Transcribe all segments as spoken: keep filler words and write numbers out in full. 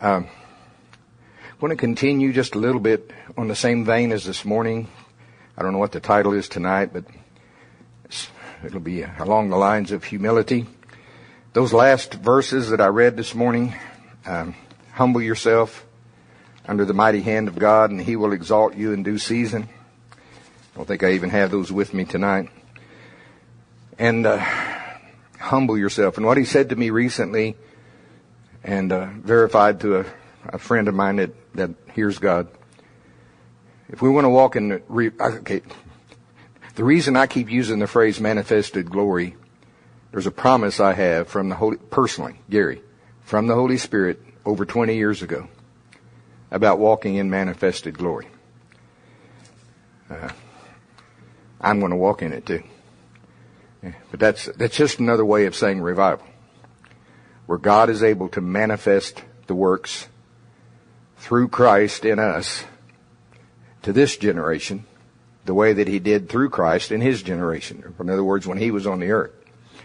Um, I want to continue just a little bit on the same vein as this morning. I don't know what the title is tonight, but it'll be along the lines of humility. Those last verses that I read this morning, um, humble yourself under the mighty hand of God, and He will exalt you in due season. I don't think I even have those with me tonight. And uh, humble yourself. And what He said to me recently, and uh, verified to a, a friend of mine that, that hears God, if we want to walk in the, re, okay, the reason I keep using the phrase manifested glory, there's a promise I have from the Holy, personally, Gary, from the Holy Spirit over twenty years ago about walking in manifested glory. Uh, I'm going to walk in it too. Yeah, but that's, that's just another way of saying revival, where God is able to manifest the works through Christ in us to this generation, the way that He did through Christ in His generation. In other words, when He was on the earth.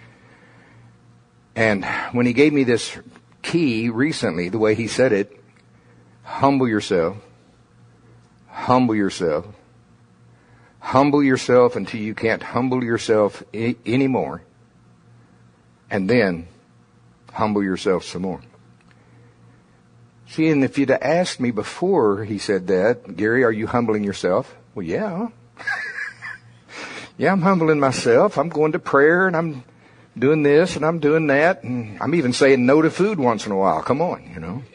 And when He gave me this key recently, the way He said it, humble yourself, humble yourself, humble yourself until you can't humble yourself I- anymore, and then humble yourself some more. See, and if you'd have asked me before He said that, Gary, are you humbling yourself? Well, yeah. Yeah, I'm humbling myself. I'm going to prayer, and I'm doing this, and I'm doing that, and I'm even saying no to food once in a while. Come on, you know.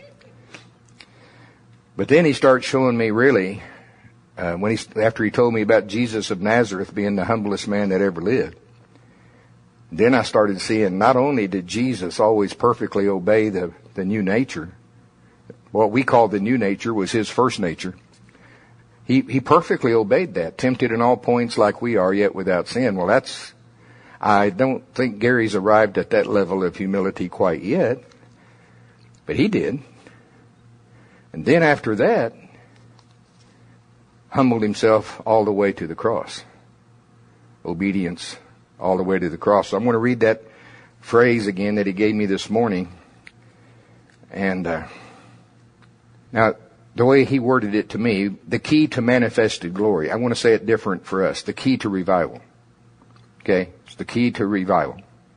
But then He starts showing me really, uh, when he after He told me about Jesus of Nazareth being the humblest man that ever lived, then I started seeing not only did Jesus always perfectly obey the, the new nature, what we call the new nature was His first nature. He, he perfectly obeyed that, tempted in all points like we are, yet without sin. Well, that's, I don't think Gary's arrived at that level of humility quite yet, but he did. And then after that, humbled Himself all the way to the cross. Obedience all the way to the cross. So I'm going to read that phrase again that He gave me this morning. And, uh, now, the way He worded it to me, the key to manifested glory. I want to say it different for us. The key to revival. Okay? It's the key to revival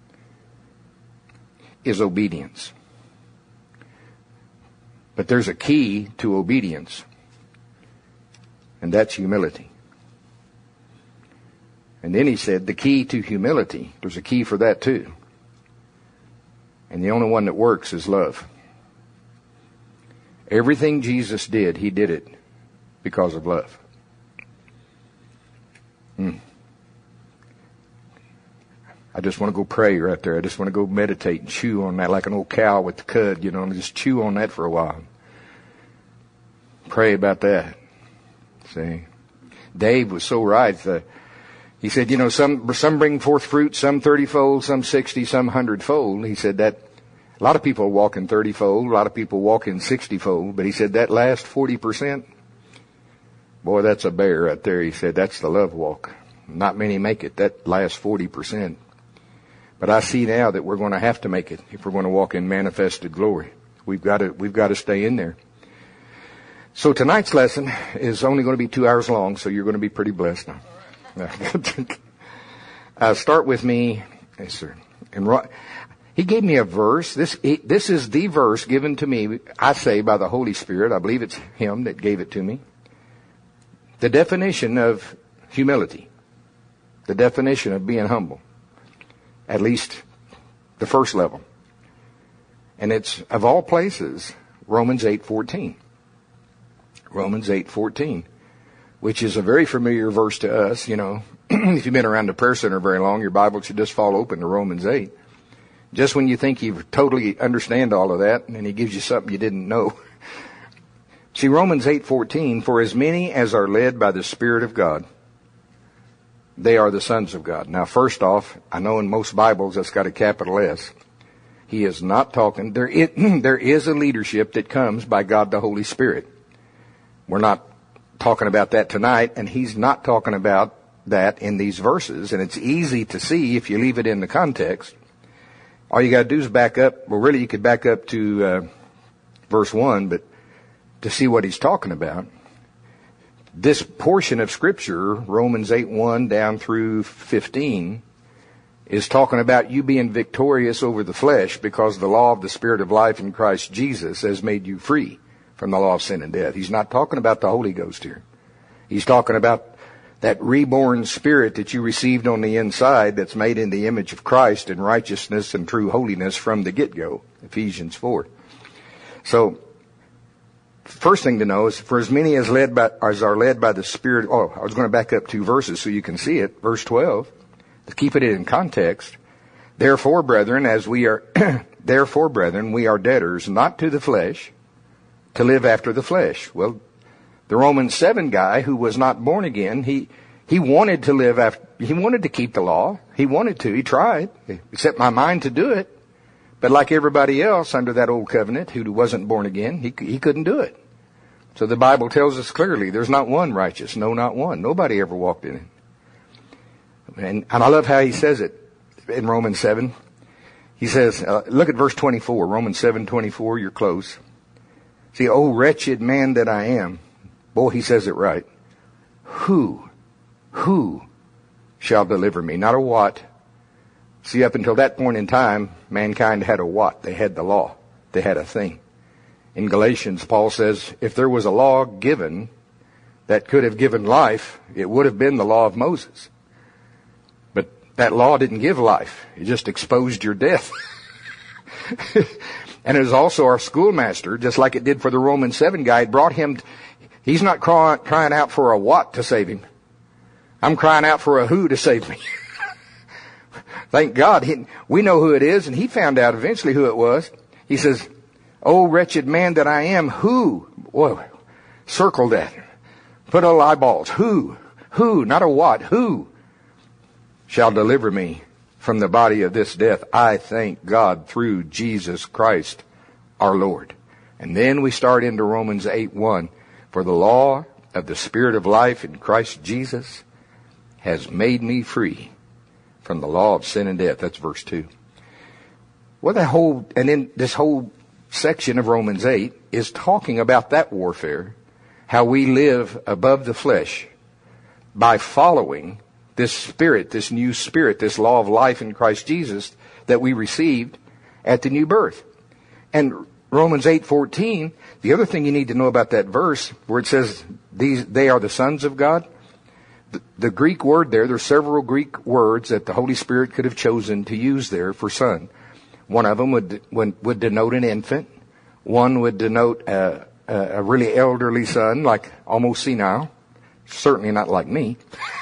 is obedience. But there's a key to obedience, and that's humility. And then He said the key to humility, there's a key for that too. And the only one that works is love. Everything Jesus did, He did it because of love. Hmm. I just want to go pray right there. I just want to go meditate and chew on that like an old cow with the cud, you know, and just chew on that for a while. Pray about that. See? Dave was so right. The, he said, you know, some, some bring forth fruit, some thirty-fold, some sixty, some hundred-fold. He said that a lot of people walk in thirty-fold, a lot of people walk in sixty-fold, but he said that last forty percent, boy, that's a bear right there. He said that's the love walk. Not many make it, that last forty percent. But I see now that we're going to have to make it if we're going to walk in manifested glory. We've got to, we've got to stay in there. So tonight's lesson is only going to be two hours long, so you're going to be pretty blessed now. uh, start with me, yes, sir. And he gave me a verse. This, he, this is the verse given to me, I say, by the Holy Spirit. I believe it's Him that gave it to me. The definition of humility. The definition of being humble. At least the first level. And it's, of all places, Romans eight fourteen. Romans eight fourteen. Which is a very familiar verse to us, you know. If you've been around the prayer center very long, your Bible should just fall open to Romans eight. Just when you think you totally understand all of that, and then He gives you something you didn't know. See, Romans eight fourteen, for as many as are led by the Spirit of God, they are the sons of God. Now, first off, I know in most Bibles that's got a capital S. He is not talking, there is, there is a leadership that comes by God the Holy Spirit. We're not talking about that tonight, and He's not talking about that in these verses, and it's easy to see if you leave it in the context. All you got to do is back up. Well, really, you could back up to uh, verse one, but to see what he's talking about. This portion of Scripture, Romans eight one down through fifteen, is talking about you being victorious over the flesh because the law of the Spirit of life in Christ Jesus has made you free from the law of sin and death. He's not talking about the Holy Ghost here. He's talking about that reborn spirit that you received on the inside that's made in the image of Christ in righteousness and true holiness from the get-go, Ephesians four. So, first thing to know is, for as many as led by, as are led by the Spirit, oh, I was going to back up two verses so you can see it. Verse twelve, to keep it in context, therefore, brethren, as we are, therefore, brethren, we are debtors, not to the flesh, to live after the flesh. Well, the Romans seven guy who was not born again, he, he wanted to live after, he wanted to keep the law. He wanted to, he tried, he set my mind to do it. But like everybody else under that old covenant who wasn't born again, he, he couldn't do it. So the Bible tells us clearly, there's not one righteous, no, not one. Nobody ever walked in it. And, and I love how he says it in Romans seven. He says, uh, look at verse twenty-four, Romans seven twenty-four, you're close. See, oh wretched man that I am. Boy, he says it right. Who, who shall deliver me? Not a what. See, up until that point in time, mankind had a what? They had the law. They had a thing. In Galatians, Paul says, if there was a law given that could have given life, it would have been the law of Moses. But that law didn't give life. It just exposed your death. And it was also our schoolmaster, just like it did for the Roman seven guy. It brought him, he's not crying, crying out for a what to save him. I'm crying out for a who to save me. Thank God. He, we know who it is, and he found out eventually who it was. He says, oh, wretched man that I am, who? Whoa, circle that. Put all eyeballs. Who? Who? Not a what. Who shall deliver me from the body of this death? I thank God through Jesus Christ our Lord. And then we start into Romans eight one. For the law of the Spirit of life in Christ Jesus has made me free from the law of sin and death. That's verse two. Well, that whole, and then this whole section of Romans eight is talking about that warfare, how we live above the flesh by following this spirit, this new spirit, this law of life in Christ Jesus that we received at the new birth. And Romans eight fourteen, the other thing you need to know about that verse where it says these they are the sons of God. The, the Greek word there, there's several Greek words that the Holy Spirit could have chosen to use there for son. One of them would would, would denote an infant. One would denote a, a, a really elderly son, like almost senile. Certainly not like me.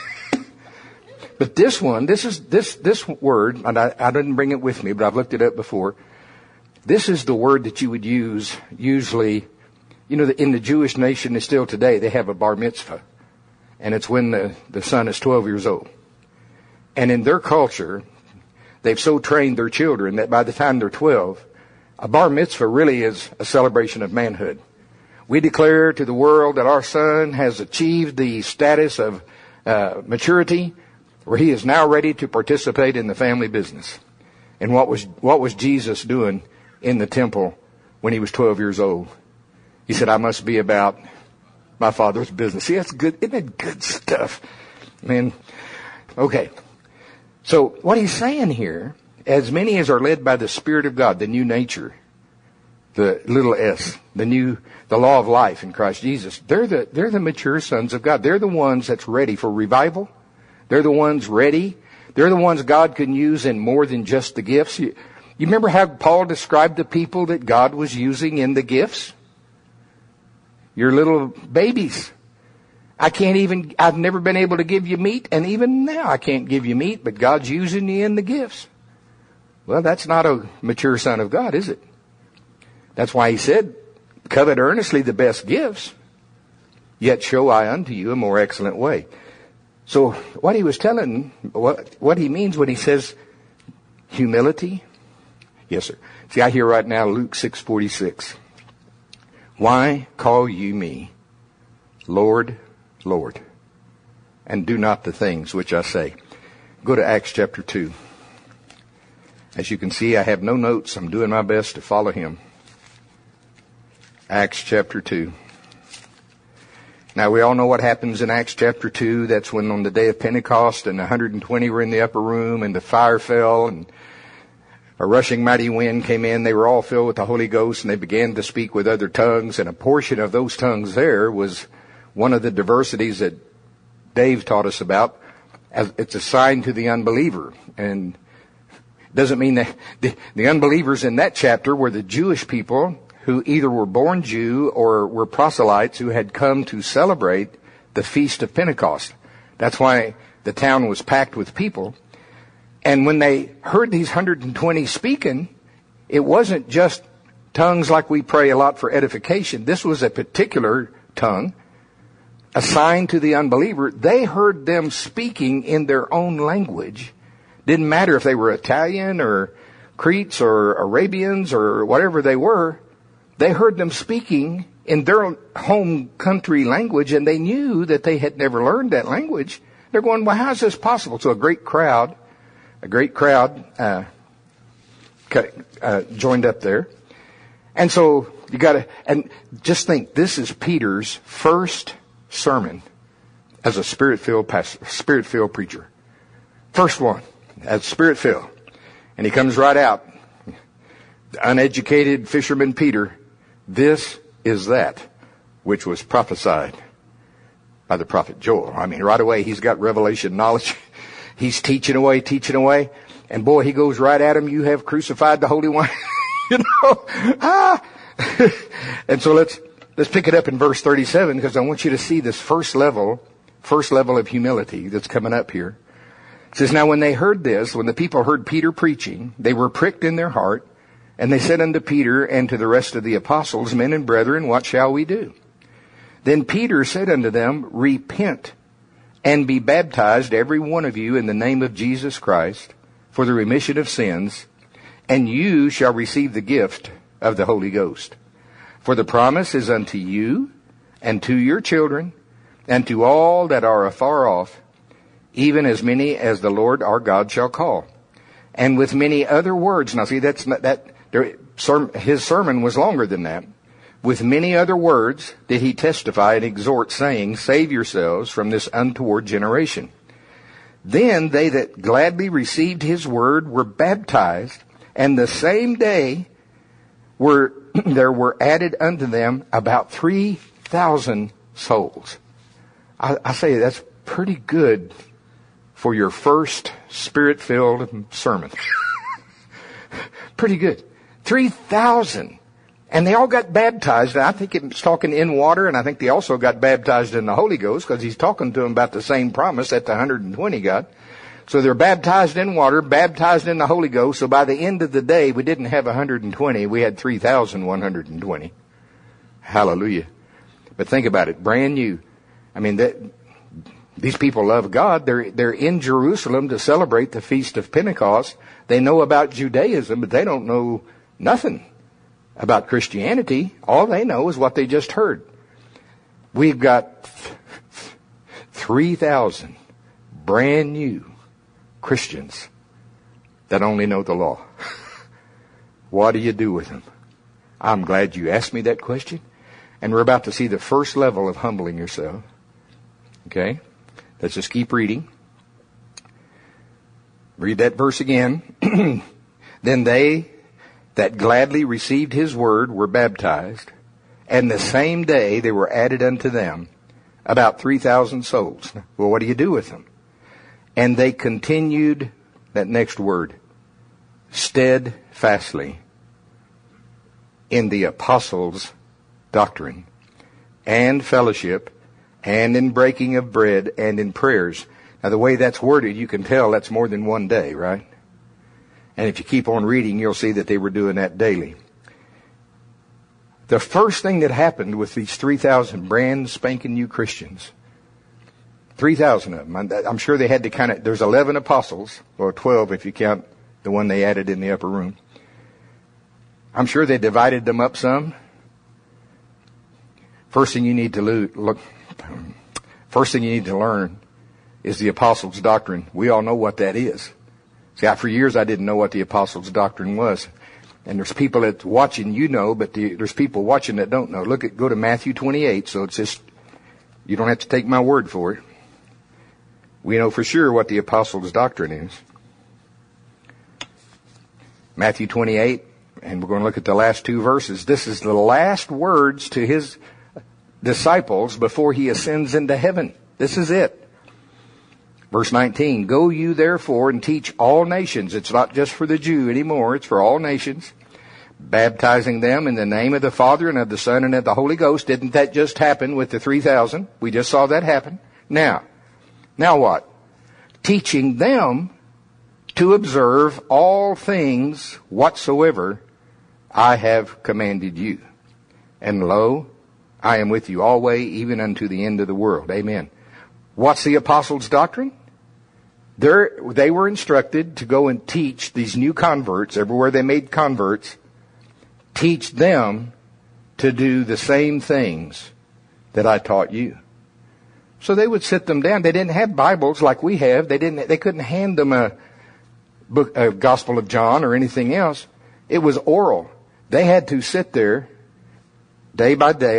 But this one, this is this this word, and I, I didn't bring it with me, but I've looked it up before. This is the word that you would use usually, you know, in the Jewish nation is still today, they have a bar mitzvah. And it's when the, the son is twelve years old. And in their culture, they've so trained their children that by the time they're twelve, a bar mitzvah really is a celebration of manhood. We declare to the world that our son has achieved the status of uh, maturity, where he is now ready to participate in the family business. And what was what was Jesus doing in the temple when he was twelve years old? He said, I must be about my Father's business. See, that's good. Isn't that good stuff? Man, okay. So what he's saying here, as many as are led by the Spirit of God, the new nature, the little s, the new, the law of life in Christ Jesus, they're the, they're the mature sons of God. They're the ones that's ready for revival. They're the ones ready. They're the ones God can use in more than just the gifts. You, you remember how Paul described the people that God was using in the gifts? Your little babies. I can't even, I've never been able to give you meat, and even now I can't give you meat, but God's using you in the gifts. Well, that's not a mature son of God, is it? That's why he said, covet earnestly the best gifts, yet show I unto you a more excellent way. So what he was telling, what, what he means when he says humility. Yes, sir. See, I hear right now Luke six forty-six. Why call ye me Lord, Lord, and do not the things which I say? Go to Acts chapter two. As you can see, I have no notes. I'm doing my best to follow him. Acts chapter two. Now we all know what happens in Acts chapter two. That's when on the day of Pentecost and one hundred twenty were in the upper room and the fire fell and a rushing mighty wind came in. They were all filled with the Holy Ghost and they began to speak with other tongues, and a portion of those tongues there was one of the diversities that Dave taught us about. As it's a sign to the unbeliever, and doesn't mean that the, the unbelievers in that chapter were the Jewish people who either were born Jew or were proselytes who had come to celebrate the Feast of Pentecost. That's why the town was packed with people. And when they heard these one hundred twenty speaking, it wasn't just tongues like we pray a lot for edification. This was a particular tongue assigned to the unbeliever. They heard them speaking in their own language. Didn't matter if they were Italian or Cretes or Arabians or whatever they were. They heard them speaking in their home country language, and they knew that they had never learned that language. They're going, well, how is this possible? So a great crowd, a great crowd uh, uh, joined up there. And so you got to, and just think, this is Peter's first sermon as a spirit-filled pastor, spirit-filled preacher. First one as spirit-filled. And he comes right out. The uneducated fisherman Peter, this is that which was prophesied by the prophet Joel. I mean, right away he's got revelation knowledge. He's teaching away, teaching away. And boy, he goes right at him. You have crucified the Holy One. you know, ah. And so let's, Let's pick it up in verse thirty-seven, because I want you to see this first level, first level of humility that's coming up here. It says, now when they heard this, when the people heard Peter preaching, they were pricked in their heart, and they said unto Peter and to the rest of the apostles, men and brethren, what shall we do? Then Peter said unto them, repent and be baptized, every one of you, in the name of Jesus Christ, for the remission of sins, and you shall receive the gift of the Holy Ghost. For the promise is unto you, and to your children, and to all that are afar off, even as many as the Lord our God shall call. And with many other words, now see, that's not, that there, his sermon was longer than that. With many other words did he testify and exhort, saying, save yourselves from this untoward generation. Then they that gladly received his word were baptized, and the same day were there were added unto them about three thousand souls. I, I say that's pretty good for your first spirit-filled sermon. Pretty good. three thousand. And they all got baptized. I think it's talking in water, and I think they also got baptized in the Holy Ghost, because he's talking to them about the same promise that the one hundred twenty got. So they're baptized in water, baptized in the Holy Ghost. So by the end of the day, we didn't have one hundred twenty. We had three thousand one hundred twenty. Hallelujah. But think about it. Brand new. I mean, that, these people love God. They're, they're in Jerusalem to celebrate the Feast of Pentecost. They know about Judaism, but they don't know nothing about Christianity. All they know is what they just heard. We've got three thousand brand new Christians that only know the law. What do you do with them? I'm glad you asked me that question. And we're about to see the first level of humbling yourself. Okay? Let's just keep reading. Read that verse again. Then they that gladly received his word were baptized, and the same day they were added unto them about three thousand souls. Well, what do you do with them? And they continued, that next word, steadfastly in the apostles' doctrine and fellowship and in breaking of bread and in prayers. Now, the way that's worded, you can tell that's more than one day, right? And if you keep on reading, you'll see that they were doing that daily. The first thing that happened with these three thousand brand spanking new Christians, three thousand of them, I'm sure they had to kind of, there's eleven apostles, or twelve if you count the one they added in the upper room. I'm sure they divided them up some. First thing you need to look, first thing you need to learn is the apostles' doctrine. We all know what that is. See, I, for years I didn't know what the apostles' doctrine was. And there's people that's watching, you know, but the, there's people watching that don't know. Look at, go to Matthew twenty-eight, so it's just, you don't have to take my word for it. We know for sure what the apostles' doctrine is. Matthew twenty-eight, and we're going to look at the last two verses. This is the last words to his disciples before he ascends into heaven. This is it. Verse nineteen, go you therefore and teach all nations. It's not just for the Jew anymore. It's for all nations. Baptizing them in the name of the Father and of the Son and of the Holy Ghost. Didn't that just happen with the three thousand? We just saw that happen. Now, now what? Teaching them to observe all things whatsoever I have commanded you. And lo, I am with you always, even unto the end of the world. Amen. What's the apostles' doctrine? They're, they were instructed to go and teach these new converts, everywhere they made converts, teach them to do the same things that I taught you. So they would sit them down. They didn't have Bibles like we have. They didn't. They couldn't hand them a book, a Gospel of John or anything else. It was oral. They had to sit there day by day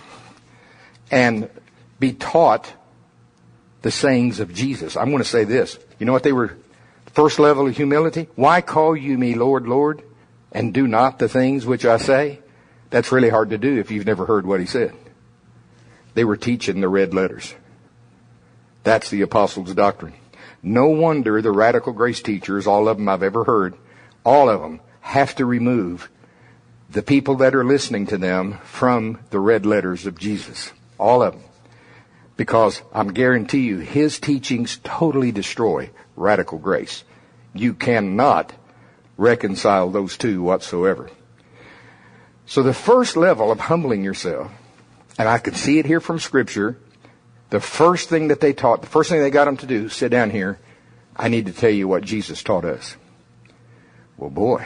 and be taught the sayings of Jesus. I'm going to say this. You know what they were? First level of humility. Why call you me Lord, Lord, and do not the things which I say? That's really hard to do if you've never heard what he said. They were teaching the red letters. That's the apostles' doctrine. No wonder the radical grace teachers, all of them I've ever heard, all of them have to remove the people that are listening to them from the red letters of Jesus. All of them. Because I'm guarantee you, his teachings totally destroy radical grace. You cannot reconcile those two whatsoever. So the first level of humbling yourself, and I can see it here from Scripture, the first thing that they taught, the first thing they got them to do, sit down here, I need to tell you what Jesus taught us. Well, boy.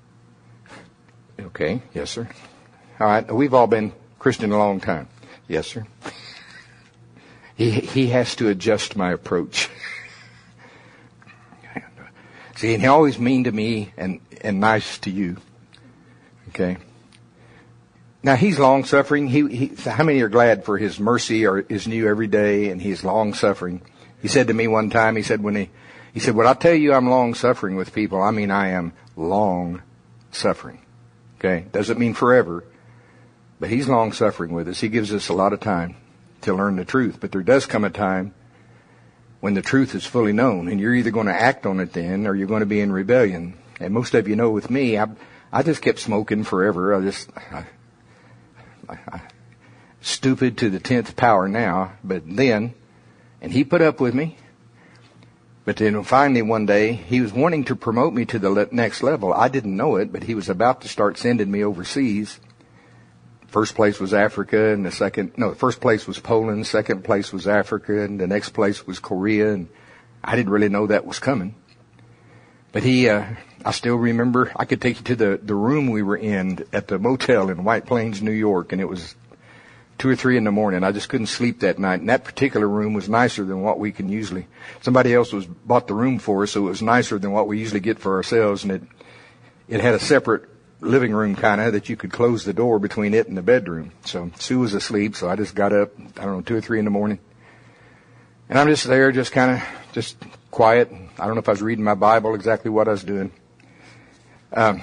Okay, yes, sir. All right, we've all been Christian a long time. Yes, sir. He, he has to adjust my approach. See, and he's always mean to me and, and nice to you. Okay. Now, he's long-suffering. He, he, how many are glad for his mercy or is new every day and he's long-suffering? He said to me one time, he said, when he, he said, when I tell you I'm long-suffering with people, I mean I am long-suffering. Okay. Doesn't mean forever, but he's long-suffering with us. He gives us a lot of time to learn the truth. But there does come a time when the truth is fully known, and you're either going to act on it then, or you're going to be in rebellion. And most of you know with me, I, I just kept smoking forever. I just, I, I, I, stupid to the tenth power now, but then, and he put up with me. But then finally one day, he was wanting to promote me to the le- next level. I didn't know it, but he was about to start sending me overseas. First place was Africa, and the second, no, the first place was Poland, second place was Africa, and the next place was Korea, and I didn't really know that was coming. But he, uh, I still remember, I could take you to the, the room we were in at the motel in White Plains, New York, and it was two or three in the morning. I just couldn't sleep that night, and that particular room was nicer than what we can usually. Somebody else was bought the room for us, so it was nicer than what we usually get for ourselves, and it, it had a separate living room kind of that you could close the door between it and the bedroom. So Sue was asleep, so I just got up, I don't know, two or three in the morning. And I'm just there, just kind of, just quiet. I don't know if I was reading my Bible, exactly what I was doing. Um,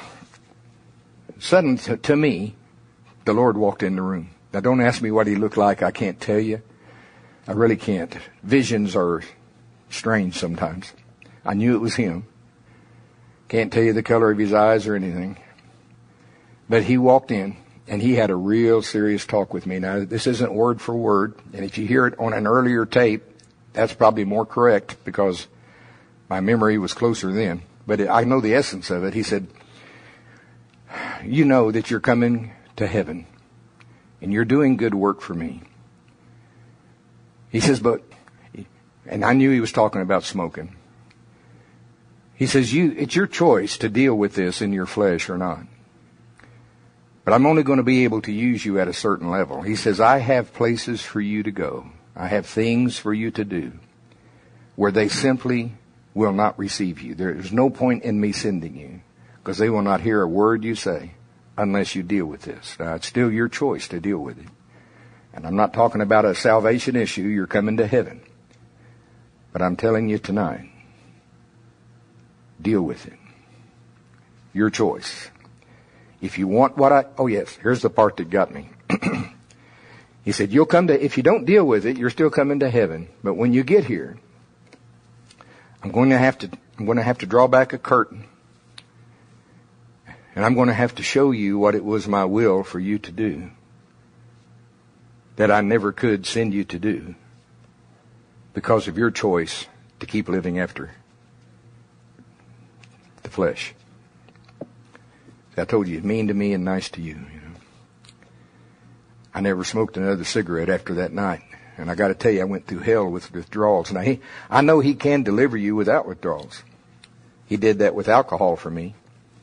sudden to, to me, the Lord walked in the room. Now don't ask me what he looked like, I can't tell you. I really can't. Visions are strange sometimes. I knew it was him. Can't tell you the color of his eyes or anything. But he walked in, and he had a real serious talk with me. Now, this isn't word for word, and if you hear it on an earlier tape, that's probably more correct because my memory was closer then. But it, I know the essence of it. He said, you know that you're coming to heaven, and you're doing good work for me. He says, but, and I knew he was talking about smoking. He says, you, it's your choice to deal with this in your flesh or not. But I'm only going to be able to use you at a certain level. He says, I have places for you to go. I have things for you to do where they simply will not receive you. There's no point in me sending you. because they will not hear a word you say unless you deal with this. Now, it's still your choice to deal with it. And I'm not talking about a salvation issue. You're coming to heaven. But I'm telling you tonight, deal with it. Your choice. If you want what I... Oh, yes, here's the part that got me. He said, you'll come to... If you don't deal with it, you're still coming to heaven. But when you get here, I'm going to have to... I'm going to have to draw back a curtain. And I'm going to have to show you what it was my will for you to do that I never could send you to do because of your choice to keep living after the flesh. I told you, mean to me and nice to you. you know. I never smoked another cigarette after that night. And I got to tell you, I went through hell with withdrawals. Now, he, I know he can deliver you without withdrawals. He did that with alcohol for me.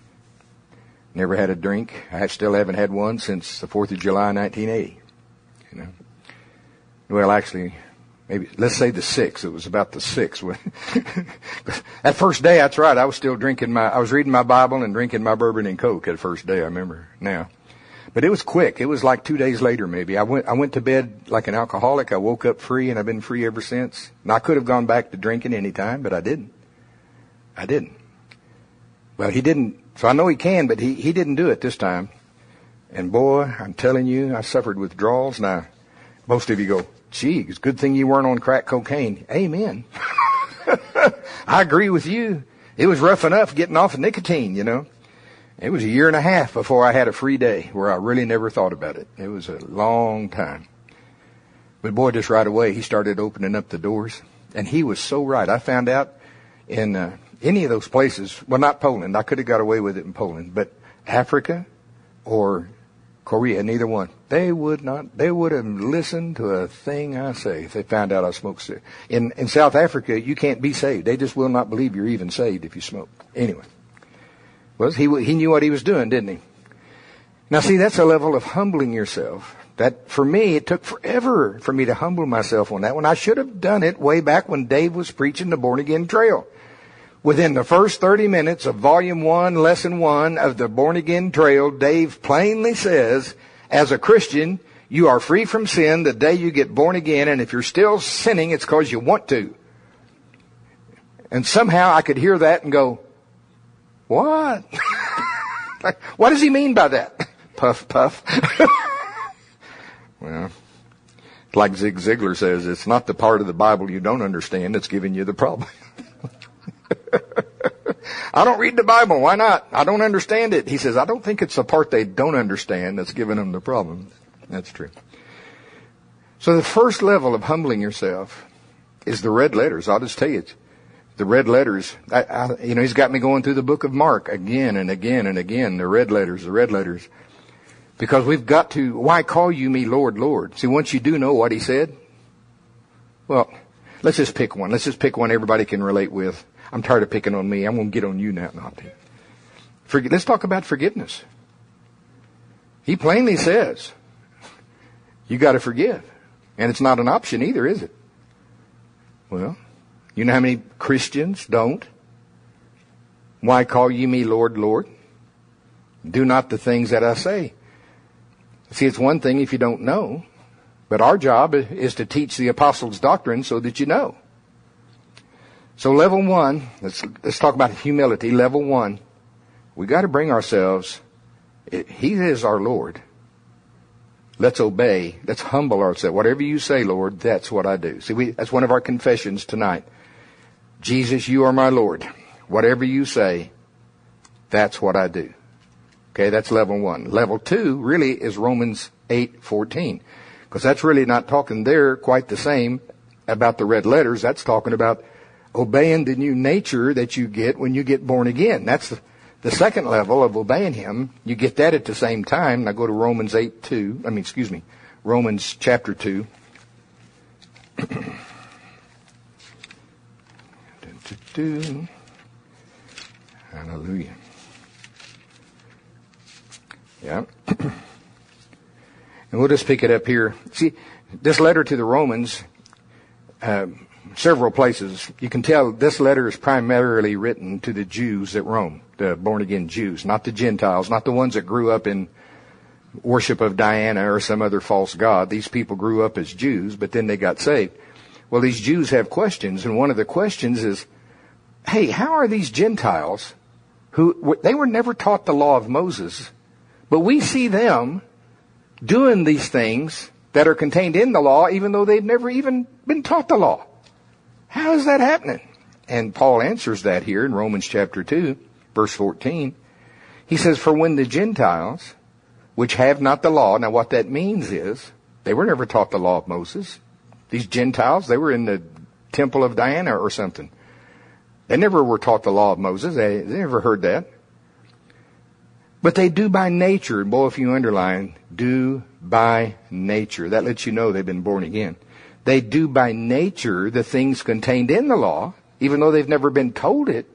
Never had a drink. I still haven't had one since the fourth of July, nineteen eighty. You know. Well, actually, maybe, let's say the sixth. It was about the sixth. That first day, that's right, I was still drinking my, I was reading my Bible and drinking my bourbon and Coke that first day, I remember now. But it was quick. It was like two days later, maybe. I went, I went to bed like an alcoholic. I woke up free, and I've been free ever since. And I could have gone back to drinking any time, but I didn't. I didn't. Well, he didn't. So I know he can, but he, he didn't do it this time. And boy, I'm telling you, I suffered withdrawals. Now, most of you go, gee, it's a good thing you weren't on crack cocaine. Amen. I agree with you. It was rough enough getting off of nicotine, you know. It was a year and a half before I had a free day where I really never thought about it. It was a long time. But boy, just right away, he started opening up the doors. And he was so right. I found out in uh, any of those places, well, not Poland. I could have got away with it in Poland. But Africa or Korea, neither one. They would not, they would have listened to a thing I say if they found out I smoked cigarettes. In, in South Africa, you can't be saved. They just will not believe you're even saved if you smoke. Anyway. Well, he, he knew what he was doing, didn't he? Now, see, that's a level of humbling yourself. That, for me, it took forever for me to humble myself on that one. I should have done it way back when Dave was preaching the Born Again Trail. Within the first thirty minutes of Volume one, Lesson one of the Born Again Trail, Dave plainly says, as a Christian, you are free from sin the day you get born again, and if you're still sinning, it's because you want to. And somehow I could hear that and go, what? Like, what does he mean by that? Puff, puff. Well, like Zig Ziglar says, it's not the part of the Bible you don't understand that's giving you the problem. I don't read the Bible. Why not? I don't understand it. He says, I don't think it's the part they don't understand that's giving them the problem. That's true. So the first level of humbling yourself is the red letters. I'll just tell you, it's the red letters. I, I, you know, he's got me going through the book of Mark again and again and again. The red letters, the red letters. Because we've got to, why call you me Lord, Lord? See, once you do know what he said, well, let's just pick one. Let's just pick one everybody can relate with. I'm tired of picking on me. I'm going to get on you now. Not Forget, let's talk about forgiveness. He plainly says, you got to forgive. And it's not an option either, is it? Well, you know how many Christians don't? Why call ye me Lord, Lord? Do not the things that I say. See, it's one thing if you don't know, but our job is to teach the apostles' doctrine so that you know. So level one, let's, let's talk about humility. Level one, we got to bring ourselves, he is our Lord. Let's obey. Let's humble ourselves. Whatever you say, Lord, that's what I do. See, we, that's one of our confessions tonight. Jesus, you are my Lord. Whatever you say, that's what I do. Okay, that's level one. Level two really is Romans eight fourteen. Because that's really not talking there quite the same about the red letters. That's talking about obeying the new nature that you get when you get born again. That's the, the second level of obeying him. You get that at the same time. Now go to Romans eight two. I mean, excuse me, Romans chapter two. Hallelujah. Yeah. And we'll just pick it up here. See, this letter to the Romans, uh, several places. You can tell this letter is primarily written to the Jews at Rome, the born-again Jews, not the Gentiles, not the ones that grew up in worship of Diana or some other false god. These people grew up as Jews, but then they got saved. Well, these Jews have questions, and one of the questions is, hey, how are these Gentiles, who they were never taught the law of Moses, but we see them doing these things that are contained in the law, even though they've never even been taught the law? How is that happening? And Paul answers that here in Romans chapter two, verse fourteen. He says, for when the Gentiles, which have not the law, now what that means is, they were never taught the law of Moses. These Gentiles, they were in the temple of Diana or something. They never were taught the law of Moses. They, they never heard that. But they do by nature, and boy, if you underline, do by nature. That lets you know they've been born again. They do by nature the things contained in the law, even though they've never been told it.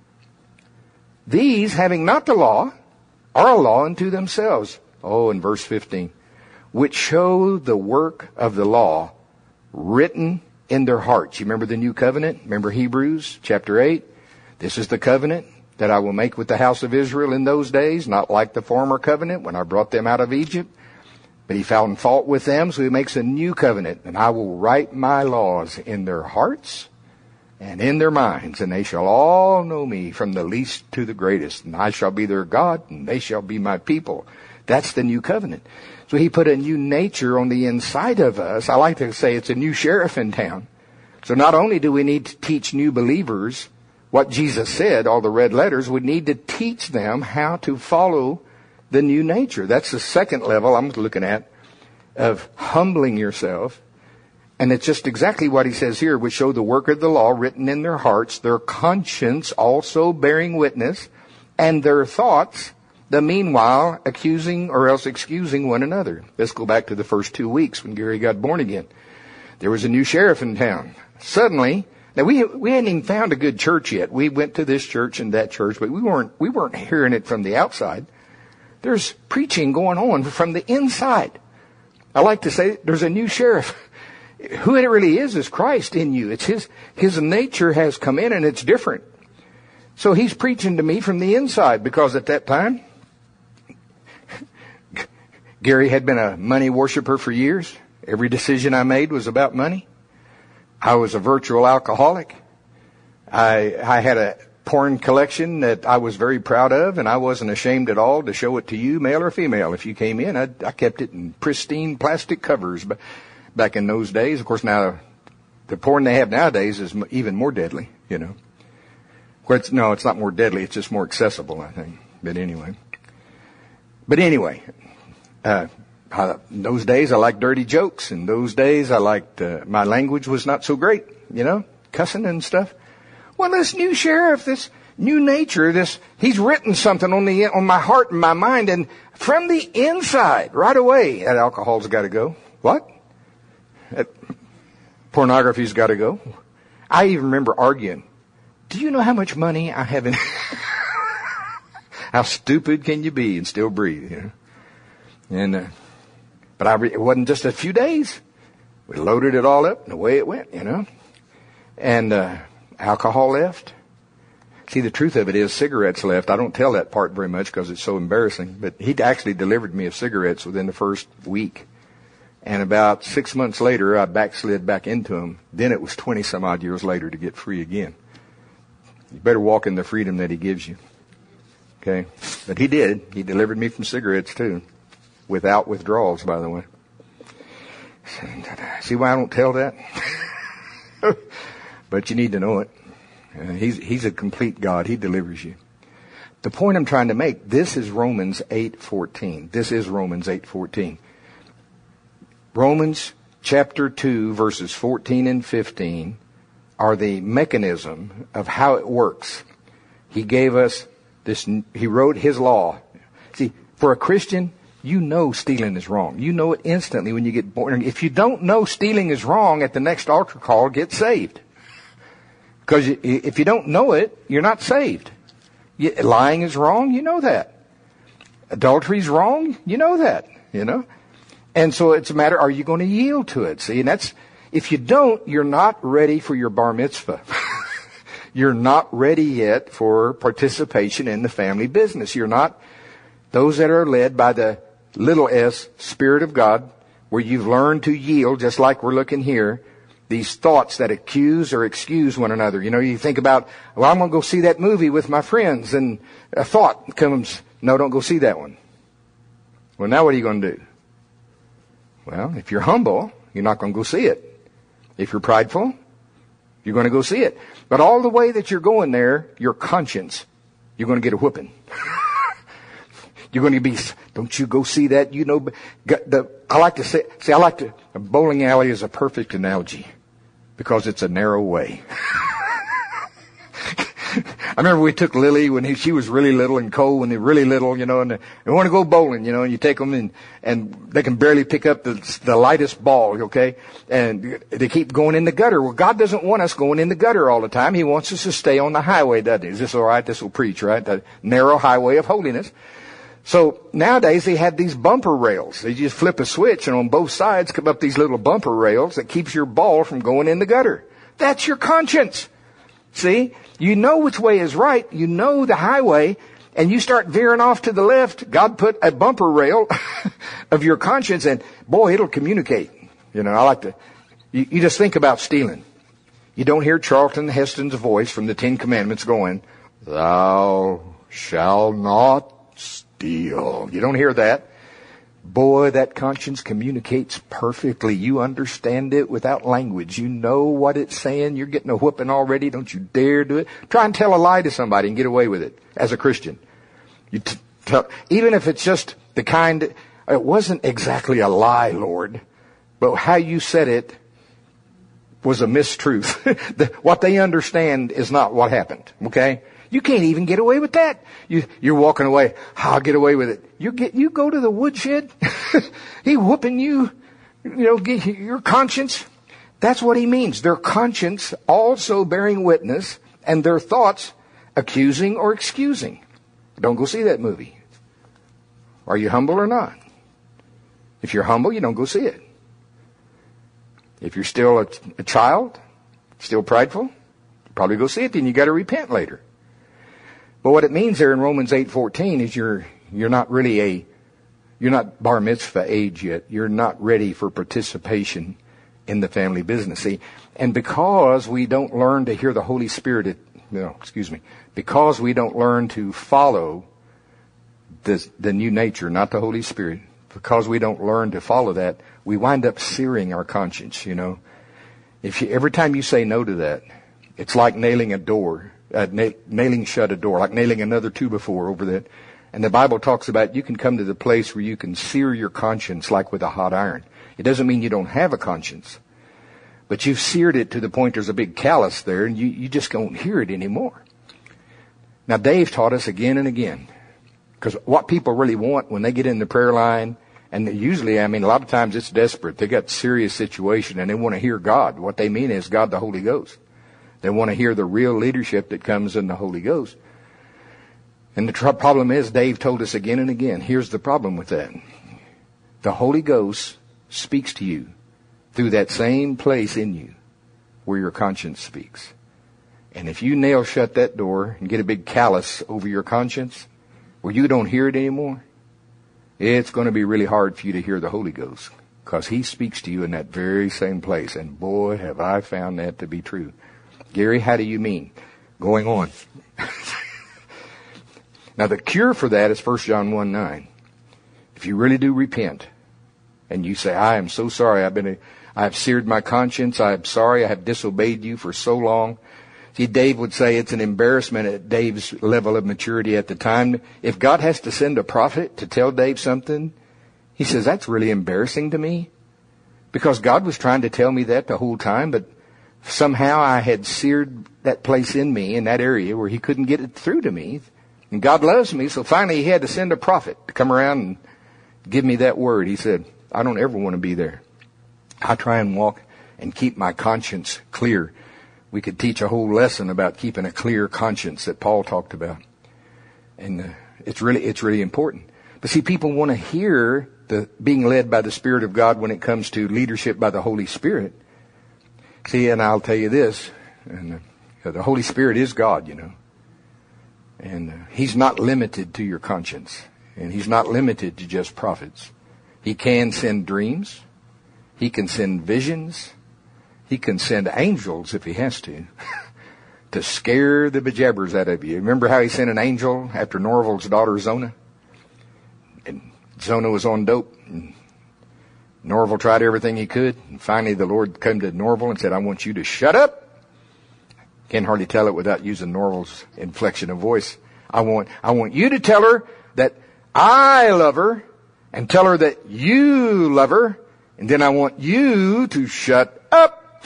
These, having not the law, are a law unto themselves. Oh, in verse fifteen. Which show the work of the law written in their hearts. You remember the new covenant? Remember Hebrews chapter eight? This is the covenant that I will make with the house of Israel in those days, not like the former covenant when I brought them out of Egypt. But he found fault with them, so he makes a new covenant. And I will write my laws in their hearts and in their minds, and they shall all know me from the least to the greatest. And I shall be their God, and they shall be my people. That's the new covenant. So he put a new nature on the inside of us. I like to say it's a new sheriff in town. So not only do we need to teach new believers what Jesus said, all the red letters, we need to teach them how to follow the new nature. That's the second level I'm looking at of humbling yourself. And it's just exactly what he says here, which show the work of the law written in their hearts, their conscience also bearing witness, and their thoughts, the meanwhile accusing or else excusing one another. Let's go back to the first two weeks when Gary got born again. There was a new sheriff in town. Suddenly, now we we hadn't even found a good church yet. We went to this church and that church, but we weren't we weren't hearing it from the outside. There's preaching going on from the inside. I like to say there's a new sheriff. Who it really is is Christ in you. It's his his nature has come in and it's different. So he's preaching to me from the inside, because at that time Gary had been a money worshiper for years. Every decision I made was about money. I was a virtual alcoholic. I I had a porn collection that I was very proud of, and I wasn't ashamed at all to show it to you, male or female. If you came in, I, I kept it in pristine plastic covers. But back in those days, of course, now the porn they have nowadays is even more deadly, you know. Well, it's, no, it's not more deadly. It's just more accessible, I think. But anyway. But anyway, uh, I, in those days I liked dirty jokes. In those days I liked, uh, my language was not so great, you know, cussing and stuff. Well, this new sheriff, this new nature, this, he's written something on the, on my heart and my mind, and from the inside, right away, that alcohol's got to go. What? That pornography's got to go. I even remember arguing. Do you know how much money I have in? How stupid can you be and still breathe? You know? And uh, but I re- it wasn't just a few days. We loaded it all up, and away it went. You know, and uh, alcohol left. See, the truth of it is, cigarettes left. I don't tell that part very much because it's so embarrassing. But he actually delivered me of cigarettes within the first week. And about six months later, I backslid back into them. Then it was twenty some odd years later to get free again. You better walk in the freedom that he gives you. Okay? But he did. He delivered me from cigarettes too. Without withdrawals, by the way. See why I don't tell that? But you need to know it. Uh, he's, he's a complete God. He delivers you. The point I'm trying to make, this is Romans eight fourteen. This is Romans eight fourteen. Romans chapter two, verses fourteen and fifteen are the mechanism of how it works. He gave us this, he wrote his law. See, for a Christian, you know stealing is wrong. You know it instantly when you get born. If you don't know stealing is wrong at the next altar call, get saved. Because if you don't know it, you're not saved. Lying is wrong, you know that. Adultery is wrong, you know that, you know. And so it's a matter, are you going to yield to it? See, and that's, If you don't, you're not ready for your bar mitzvah. You're not ready yet for participation in the family business. You're not those that are led by the little s, Spirit of God, where you've learned to yield, just like we're looking here, these thoughts that accuse or excuse one another. You know, you think about, well, I'm going to go see that movie with my friends, and a thought comes, no, don't go see that one. Well, now what are you going to do? Well, if you're humble, you're not going to go see it. If you're prideful, you're going to go see it. But all the way that you're going there, your conscience, you're going to get a whooping. You're going to be, don't you go see that? You know, the, I like to say, see, I like to, a bowling alley is a perfect analogy because it's a narrow way. I remember we took Lily when he, she was really little, and Cole when they were really little, you know, and they want to go bowling, you know, and you take them and, and they can barely pick up the, the lightest ball, okay? And they keep going in the gutter. Well, God doesn't want us going in the gutter all the time. He wants us to stay on the highway, doesn't he? Is this all right? This will preach, right? The narrow highway of holiness. So nowadays they have these bumper rails. They just flip a switch, and on both sides come up these little bumper rails that keeps your ball from going in the gutter. That's your conscience. See? You know which way is right. You know the highway, and you start veering off to the left. God put a bumper rail of your conscience, and boy, it'll communicate. You know, I like to, you, you just think about stealing. You don't hear Charlton Heston's voice from the Ten Commandments going, "Thou shalt not steal." You don't hear that. Boy, that conscience communicates perfectly. You understand it without language. You know what it's saying. You're getting a whooping already. Don't you dare do it. Try and tell a lie to somebody and get away with it as a Christian. You t- tell, even if it's just the kind, it wasn't exactly a lie, Lord, but how you said it was a mistruth. the, what they understand is not what happened. Okay? You can't even get away with that. You, you're walking away. I'll get away with it. You get, you go to the woodshed. He whooping you, you know, get your conscience. That's what he means. Their conscience also bearing witness, and their thoughts accusing or excusing. Don't go see that movie. Are you humble or not? If you're humble, you don't go see it. If you're still a, a child, still prideful, you probably go see it. Then you got to repent later. But what it means there in Romans eight fourteen is you're you're not really a you're not bar mitzvah age yet. You're not ready for participation in the family business. See, and because we don't learn to hear the Holy Spirit, it, no, excuse me, because we don't learn to follow the the new nature, not the Holy Spirit, because we don't learn to follow that, we wind up searing our conscience. You know, if you, every time you say no to that, it's like nailing a door. Uh, na- nailing shut a door, like nailing another two before over that. And the Bible talks about you can come to the place where you can sear your conscience like with a hot iron. It doesn't mean you don't have a conscience, but you've seared it to the point there's a big callus there, and you, you just don't hear it anymore. Now, Dave taught us again and again, because what people really want when they get in the prayer line, and usually, I mean, a lot of times it's desperate. They got serious situation, and they want to hear God. What they mean is God the Holy Ghost. They want to hear the real leadership that comes in the Holy Ghost. And the tr- problem is, Dave told us again and again, here's the problem with that. The Holy Ghost speaks to you through that same place in you where your conscience speaks. And if you nail shut that door and get a big callus over your conscience where you don't hear it anymore, it's going to be really hard for you to hear the Holy Ghost, because he speaks to you in that very same place. And boy, have I found that to be true. Gary, how do you mean? Going on. Now, the cure for that is First John one nine. If you really do repent, and you say, I am so sorry, I've been, a, I have seared my conscience, I am sorry, I have disobeyed you for so long. See, Dave would say it's an embarrassment at Dave's level of maturity at the time. If God has to send a prophet to tell Dave something, he says, that's really embarrassing to me. Because God was trying to tell me that the whole time, but somehow I had seared that place in me, in that area where he couldn't get it through to me. And God loves me, so finally he had to send a prophet to come around and give me that word. He said, I don't ever want to be there. I try and walk and keep my conscience clear. We could teach a whole lesson about keeping a clear conscience that Paul talked about. And uh, it's really, it's really important. But see, people want to hear the being led by the Spirit of God when it comes to leadership by the Holy Spirit. See, and I'll tell you this, and uh, the Holy Spirit is God, you know. And uh, He's not limited to your conscience. And He's not limited to just prophets. He can send dreams. He can send visions. He can send angels if He has to, to scare the bejabbers out of you. Remember how He sent an angel after Norval's daughter Zona? And Zona was on dope. And Norval tried everything he could. And finally the Lord came to Norval and said, I want you to shut up. Can't hardly tell it without using Norval's inflection of voice. I want, I want you to tell her that I love her, and tell her that you love her, and then I want you to shut up.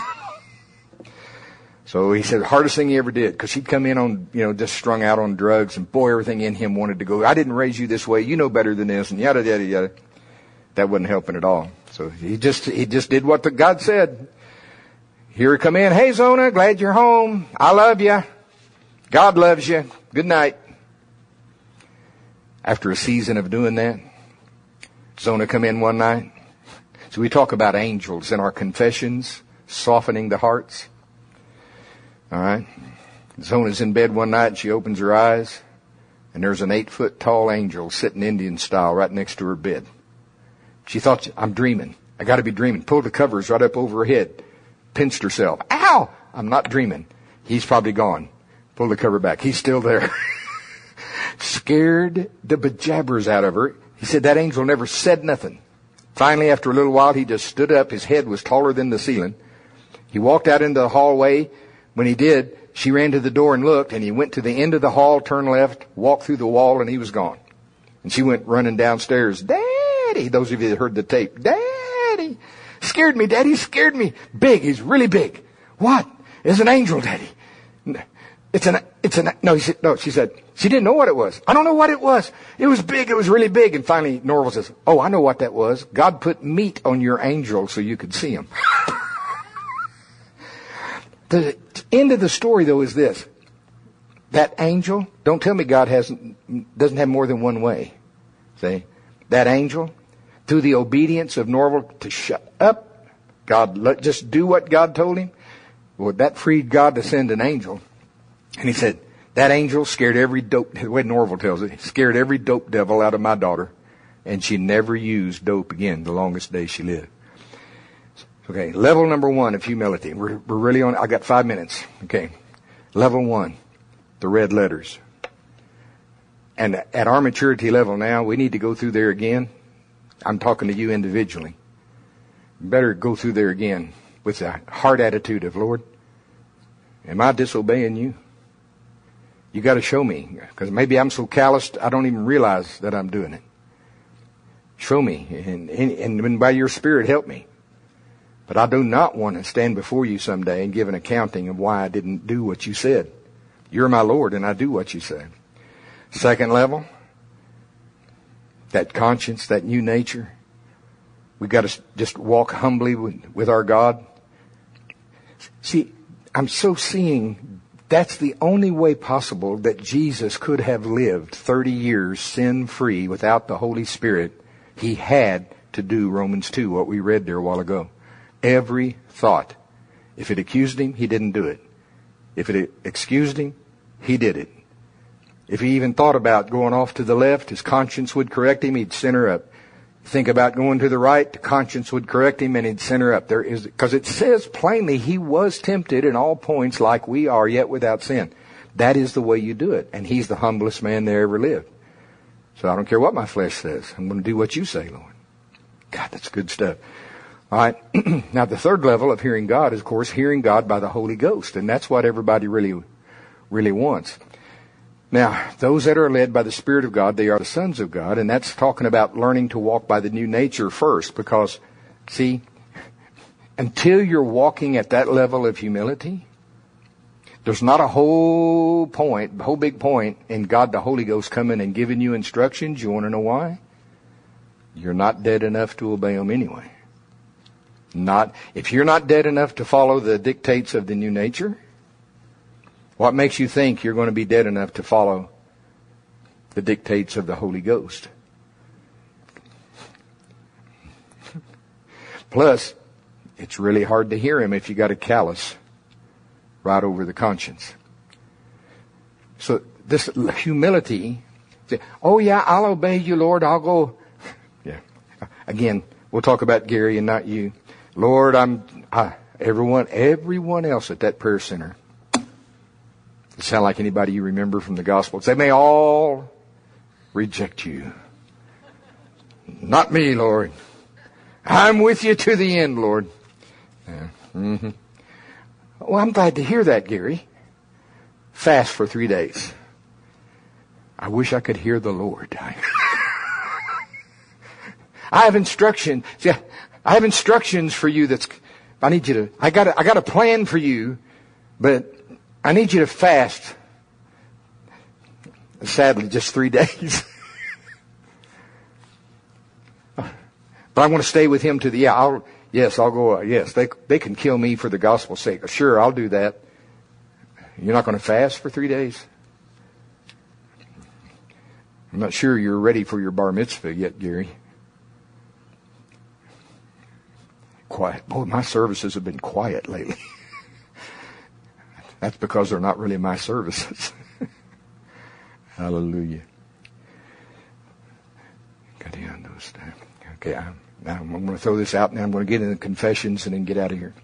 So he said the hardest thing he ever did, because he'd come in on, you know, just strung out on drugs, and boy, everything in him wanted to go, I didn't raise you this way, you know better than this, and yada, yada, yada. That wasn't helping at all. So he just, he just did what the God said. Here he come in, hey Zona, glad you're home. I love you. God loves you. Good night. After a season of doing that, Zona come in one night. So we talk about angels in our confessions, softening the hearts. All right. Zona's in bed one night and she opens her eyes and there's an eight foot tall angel sitting Indian style right next to her bed. She thought, I'm dreaming. I got to be dreaming. Pulled the covers right up over her head. Pinched herself. Ow! I'm not dreaming. He's probably gone. Pull the cover back. He's still there. Scared the bejabbers out of her. He said that angel never said nothing. Finally, after a little while, he just stood up. His head was taller than the ceiling. He walked out into the hallway. When he did, she ran to the door and looked, and he went to the end of the hall, turned left, walked through the wall, and he was gone. And she went running downstairs. Daddy! Those of you that heard the tape. Daddy! Scared me, Daddy, scared me. Big, he's really big. What? It's an angel, Daddy. It's an, it's an, no, he said, no, she said, she didn't know what it was. I don't know what it was. It was big, it was really big. And finally, Norval says, oh, I know what that was. God put meat on your angel so you could see him. The end of the story, though, is this. That angel, don't tell me God hasn't, doesn't have more than one way. See? That angel, through the obedience of Norval to shut up, God, let, just do what God told him. Well, that freed God to send an angel. And he said, that angel scared every dope, the way Norval tells it, scared every dope devil out of my daughter. And she never used dope again the longest day she lived. Okay, level number one of humility. We're, we're really on, I got five minutes. Okay, level one, the red letters. And at our maturity level now, we need to go through there again. I'm talking to you individually. You better go through there again with the heart attitude of, Lord, am I disobeying you? You got to show me, because maybe I'm so calloused I don't even realize that I'm doing it. Show me, and, and, and by your Spirit, help me. But I do not want to stand before you someday and give an accounting of why I didn't do what you said. You're my Lord, and I do what you say. Second level, that conscience, that new nature. We got to just walk humbly with, with our God. See, I'm so seeing that's the only way possible that Jesus could have lived thirty years sin-free without the Holy Spirit. He had to do Romans two, what we read there a while ago. Every thought. If it accused him, he didn't do it. If it excused him, he did it. If he even thought about going off to the left, his conscience would correct him, he'd center up. Think about going to the right, the conscience would correct him and he'd center up. There is, because it says plainly he was tempted in all points like we are, yet without sin. That is the way you do it. And he's the humblest man there ever lived. So I don't care what my flesh says. I'm going to do what you say, Lord. God, that's good stuff. All right. Now the third level of hearing God is, of course, hearing God by the Holy Ghost. And that's what everybody really, really wants. Now, those that are led by the Spirit of God, they are the sons of God, and that's talking about learning to walk by the new nature first, because, see, until you're walking at that level of humility, there's not a whole point, a whole big point in God the Holy Ghost coming and giving you instructions. You want to know why? You're not dead enough to obey them anyway. Not, if you're not dead enough to follow the dictates of the new nature, what makes you think you're going to be dead enough to follow the dictates of the Holy Ghost? Plus, it's really hard to hear him if you got a callus right over the conscience. So this humility, oh yeah, I'll obey you, Lord, I'll go. Yeah. Again, we'll talk about Gary and not you. Lord, I'm, I, everyone, everyone else at that prayer center. It sound like anybody you remember from the Gospels. They may all reject you. Not me, Lord. I'm with you to the end, Lord. Yeah. Mm-hmm. Well, I'm glad to hear that, Gary. Fast for three days. I wish I could hear the Lord. I have instruction. See, I have instructions for you. That's. I need you to. I got. A, I got a plan for you, but I need you to fast. Sadly, just three days. But I want to stay with him to the. Yeah. I'll. Yes, I'll go. Yes, they they can kill me for the gospel's sake. Sure, I'll do that. You're not going to fast for three days? I'm not sure you're ready for your bar mitzvah yet, Gary. Quiet. Boy, my services have been quiet lately. That's because they're not really my services. Hallelujah. Okay, I'm, now I'm going to throw this out, and then I'm going to get into confessions and then get out of here.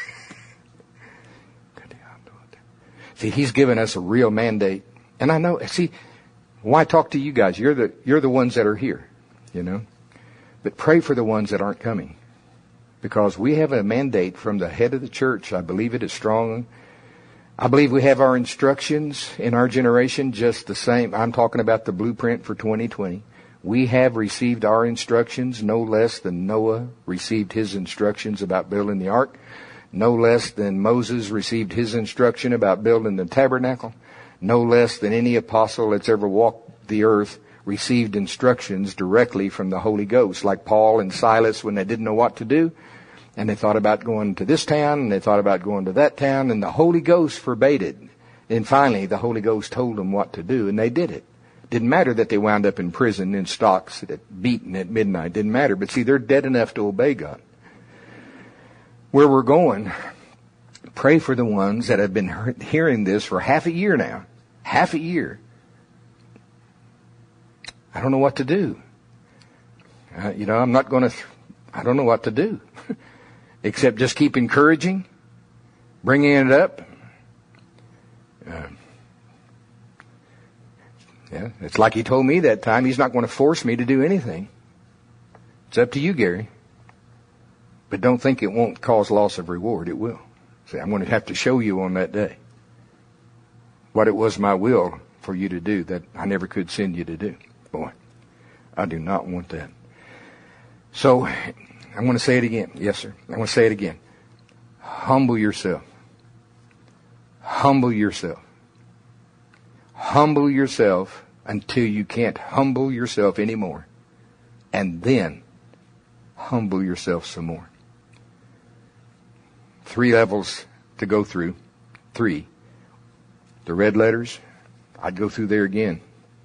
See, he's given us a real mandate. And I know, see, why talk to you guys? You're the, you're the ones that are here, you know. But pray for the ones that aren't coming. Because we have a mandate from the head of the church. I believe it is strong. I believe we have our instructions in our generation just the same. I'm talking about the blueprint for twenty twenty. We have received our instructions no less than Noah received his instructions about building the ark. No less than Moses received his instruction about building the tabernacle. No less than any apostle that's ever walked the earth received instructions directly from the Holy Ghost, like Paul and Silas when they didn't know what to do. And they thought about going to this town, and they thought about going to that town, and the Holy Ghost forbade it. And finally, the Holy Ghost told them what to do, and they did it. Didn't matter that they wound up in prison in stocks, beaten at midnight. Didn't matter. But see, they're dead enough to obey God. Where we're going, pray for the ones that have been hearing this for half a year now. Half a year. I don't know what to do. Uh, you know, I'm not going to, th- I don't know what to do. Except just keep encouraging, bringing it up. Uh, yeah, it's like he told me that time. He's not going to force me to do anything. It's up to you, Gary. But don't think it won't cause loss of reward. It will. See, I'm going to have to show you on that day what it was my will for you to do that I never could send you to do. Boy, I do not want that. So, I'm going to say it again. Yes, sir. I'm going to say it again. Humble yourself. Humble yourself. Humble yourself until you can't humble yourself anymore. And then humble yourself some more. Three levels to go through. Three. The red letters, I'd go through there again.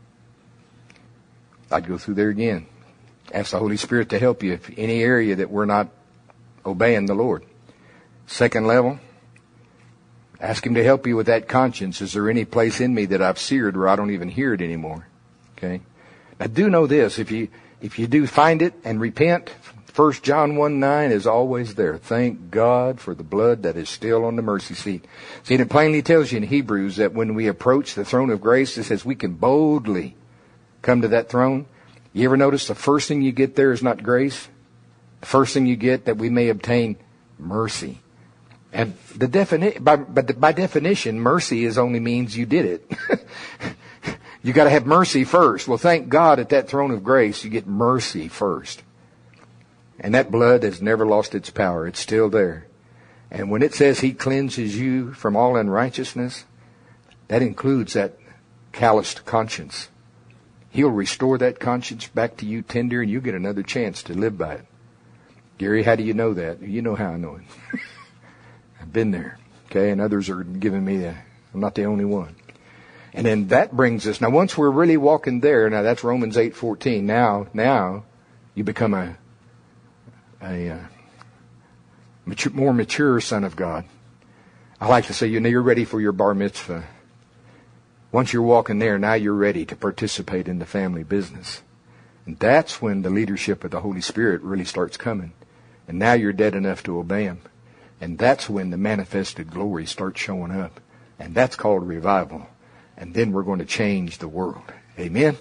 I'd go through there again. Ask the Holy Spirit to help you if any area that we're not obeying the Lord. Second level, ask Him to help you with that conscience. Is there any place in me that I've seared where I don't even hear it anymore? Okay. Now do know this, if you if you do find it and repent, First John one nine is always there. Thank God for the blood that is still on the mercy seat. See, it plainly tells you in Hebrews that when we approach the throne of grace, it says we can boldly come to that throne. You ever notice the first thing you get there is not grace? The first thing you get that we may obtain mercy. And the defini- by, but by definition, mercy is only means you did it. You got to have mercy first. Well, thank God at that throne of grace, you get mercy first. And that blood has never lost its power. It's still there. And when it says He cleanses you from all unrighteousness, that includes that calloused conscience. He'll restore that conscience back to you tender, and you get another chance to live by it. Gary, how do you know that? You know how I know it. I've been there. Okay, and others are giving me that. I'm not the only one. And then that brings us, now once we're really walking there, now that's Romans eight fourteen. Now, now you become a, a uh, mature, more mature son of God. I like to say, you know, you're ready for your bar mitzvah. Once you're walking there, now you're ready to participate in the family business. And that's when the leadership of the Holy Spirit really starts coming. And now you're dead enough to obey Him. And that's when the manifested glory starts showing up. And that's called revival. And then we're going to change the world. Amen?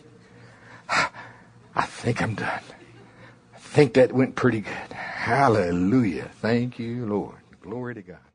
I think I'm done. I think that went pretty good. Hallelujah. Thank you, Lord. Glory to God.